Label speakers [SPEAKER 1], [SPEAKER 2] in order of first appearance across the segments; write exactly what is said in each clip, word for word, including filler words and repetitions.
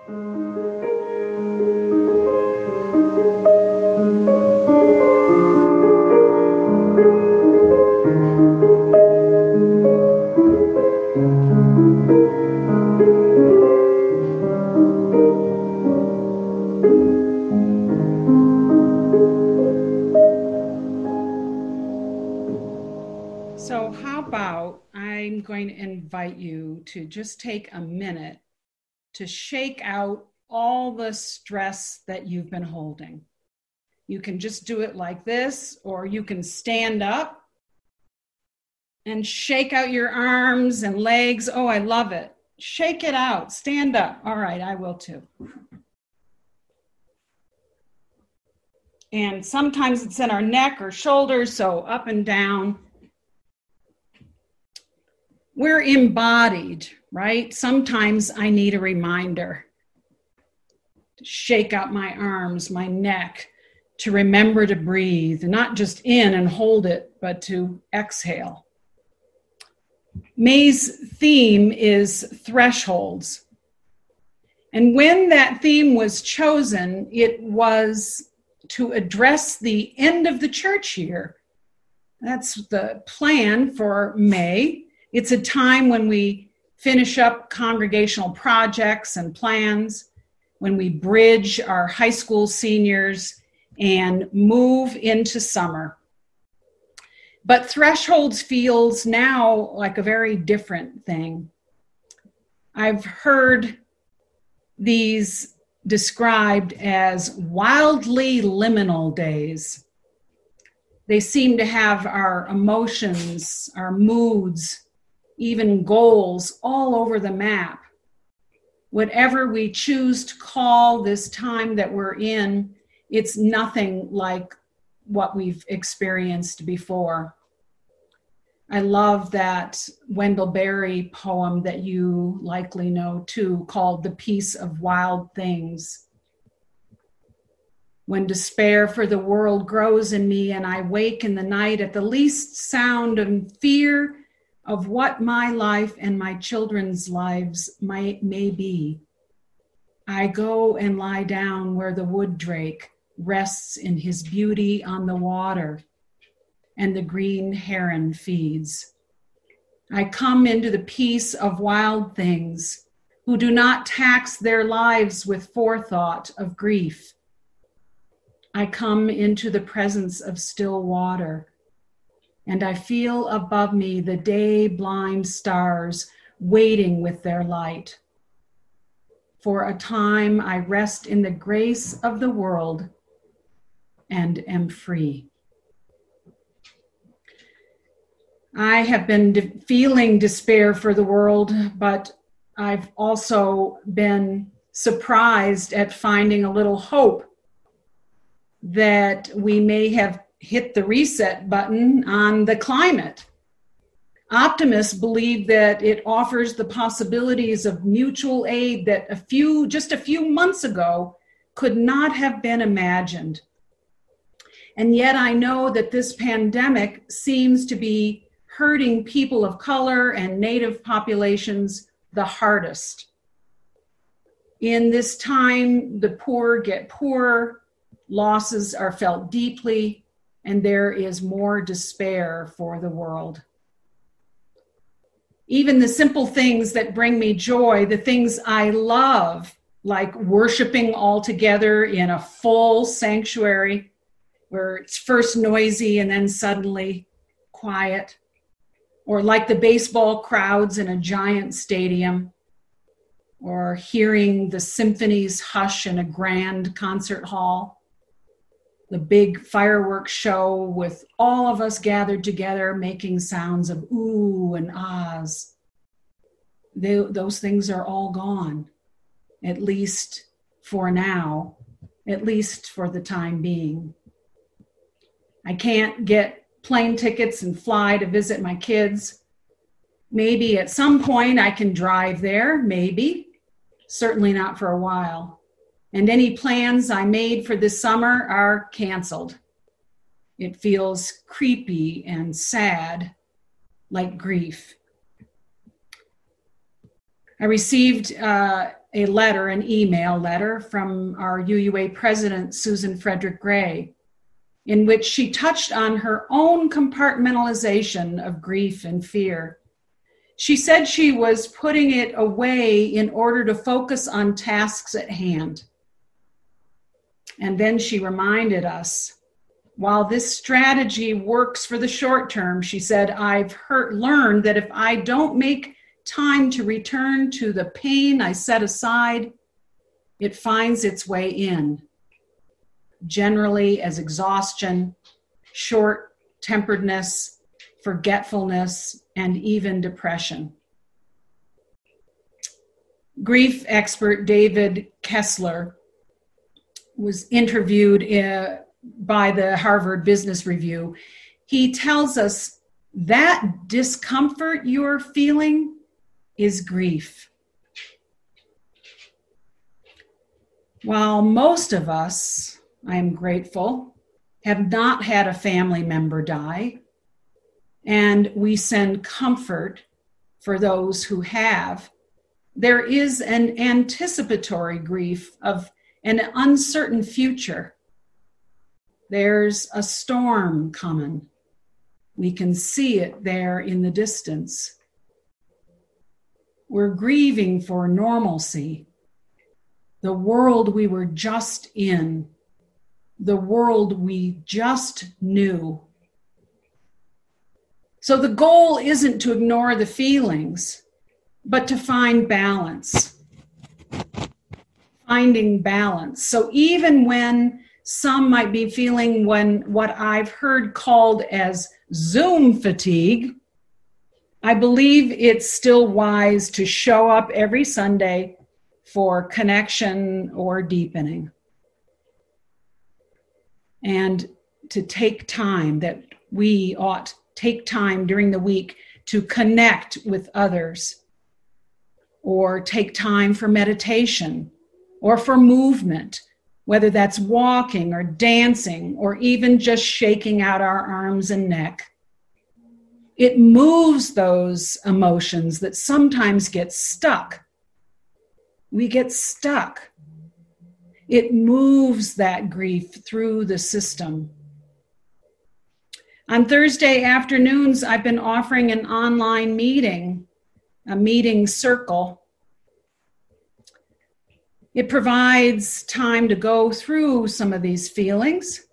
[SPEAKER 1] So how about I'm going to invite you to just take a minute to shake out all the stress that you've been holding. You can just do it like this, or you can stand up and shake out your arms and legs. Oh, I love it. Shake it out. Stand up. All right, I will too. And sometimes it's in our neck or shoulders, so up and down. We're embodied, right? Sometimes I need a reminder to shake out my arms, my neck, to remember to breathe, not just in and hold it, but to exhale. May's theme is thresholds. And when that theme was chosen, it was to address the end of the church year. That's the plan for May. It's a time when we finish up congregational projects and plans, when we bridge our high school seniors and move into summer. But thresholds feels now like a very different thing. I've heard these described as wildly liminal days. They seem to have our emotions, our moods, even goals all over the map. Whatever we choose to call this time that we're in, it's nothing like what we've experienced before. I love that Wendell Berry poem that you likely know too, called The Peace of Wild Things. When despair for the world grows in me and I wake in the night at the least sound of fear of what my life and my children's lives might may be, I go and lie down where the wood drake rests in his beauty on the water and the green heron feeds. I come into the peace of wild things who do not tax their lives with forethought of grief. I come into the presence of still water, and I feel above me the day-blind stars waiting with their light. For a time I rest in the grace of the world and am free. I have been de- feeling despair for the world, but I've also been surprised at finding a little hope that we may have hit the reset button on the climate. Optimists believe that it offers the possibilities of mutual aid that a few, just a few months ago could not have been imagined. And yet I know that this pandemic seems to be hurting people of color and Native populations the hardest. In this time, the poor get poorer, losses are felt deeply, and there is more despair for the world. Even the simple things that bring me joy, the things I love, like worshiping all together in a full sanctuary where it's first noisy and then suddenly quiet, or like the baseball crowds in a giant stadium, or hearing the symphonies hush in a grand concert hall, the big fireworks show with all of us gathered together making sounds of ooh and ahs. They, those things are all gone, at least for now, at least for the time being. I can't get plane tickets and fly to visit my kids. Maybe at some point I can drive there, maybe. Certainly not for a while. And any plans I made for this summer are canceled. It feels creepy and sad, like grief. I received uh, a letter, an email letter from our U U A president, Susan Frederick Gray, in which she touched on her own compartmentalization of grief and fear. She said she was putting it away in order to focus on tasks at hand. And then she reminded us, while this strategy works for the short term, she said, I've heard, learned that if I don't make time to return to the pain I set aside, it finds its way in, generally as exhaustion, short-temperedness, forgetfulness, and even depression. Grief expert David Kessler was interviewed uh, by the Harvard Business Review. He tells us that discomfort you're feeling is grief. While most of us, I am grateful, have not had a family member die, and we send comfort for those who have, there is an anticipatory grief of an uncertain future. There's a storm coming. We can see it there in the distance. We're grieving for normalcy, the world we were just in, the world we just knew. So the goal isn't to ignore the feelings, but to find balance. Finding balance. So even when some might be feeling when what I've heard called as Zoom fatigue, I believe it's still wise to show up every Sunday for connection or deepening. And to take time, that we ought take time during the week to connect with others, or take time for meditation or for movement, whether that's walking or dancing or even just shaking out our arms and neck. It moves those emotions that sometimes get stuck. We get stuck. It moves that grief through the system. On Thursday afternoons, I've been offering an online meeting, a meeting circle. It provides time to go through some of these feelings,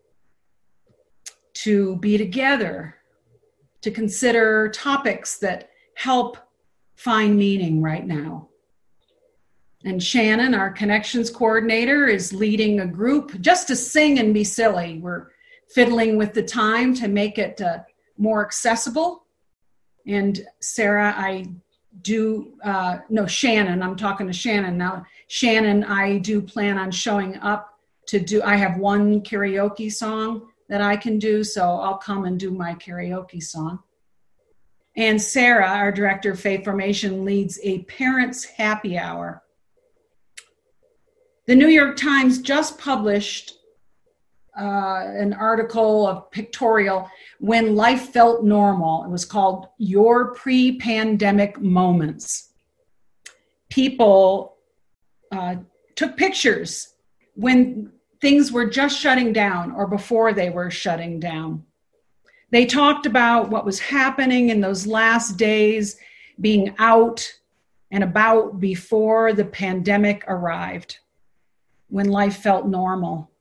[SPEAKER 1] to be together, to consider topics that help find meaning right now. And Shannon, our connections coordinator, is leading a group just to sing and be silly. We're fiddling with the time to make it uh, more accessible. And Sarah, I do, uh, no, Shannon, I'm talking to Shannon now. Shannon, I do plan on showing up to do, I have one karaoke song that I can do, so I'll come and do my karaoke song. And Sarah, our director of Faith Formation, leads a parents' happy hour. The New York Times just published uh, an article, a pictorial, When Life Felt Normal. It was called Your Pre-Pandemic Moments. People uh, took pictures when things were just shutting down or before they were shutting down. They talked about what was happening in those last days, being out and about before the pandemic arrived, when life felt normal.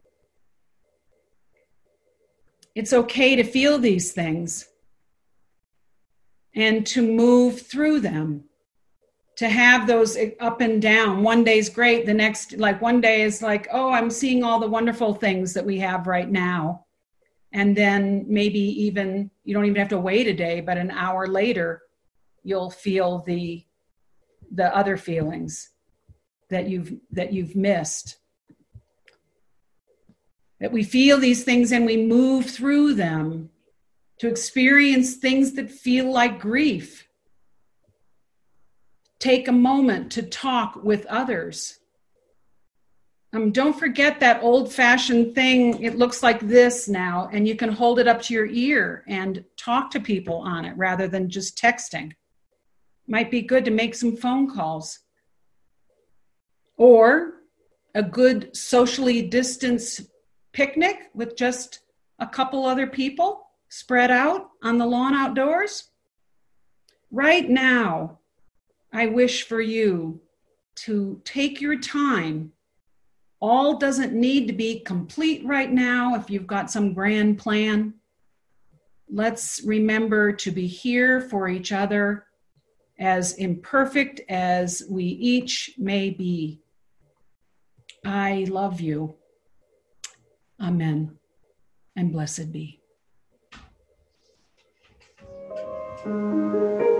[SPEAKER 1] It's okay to feel these things and to move through them, to have those up and down. One day's great, the next, like one day is like, oh, I'm seeing all the wonderful things that we have right now. And then maybe even, you don't even have to wait a day, but an hour later, you'll feel the, the other feelings that you've, that you've missed. That we feel these things and we move through them to experience things that feel like grief. Take a moment to talk with others. Um, don't forget that old-fashioned thing, it looks like this now, and you can hold it up to your ear and talk to people on it rather than just texting. Might be good to make some phone calls. or a good socially distanced picnic with just a couple other people spread out on the lawn outdoors. Right now, I wish for you to take your time. All doesn't need to be complete right now if you've got some grand plan. Let's remember to be here for each other, as imperfect as we each may be. I love you. Amen. And blessed be.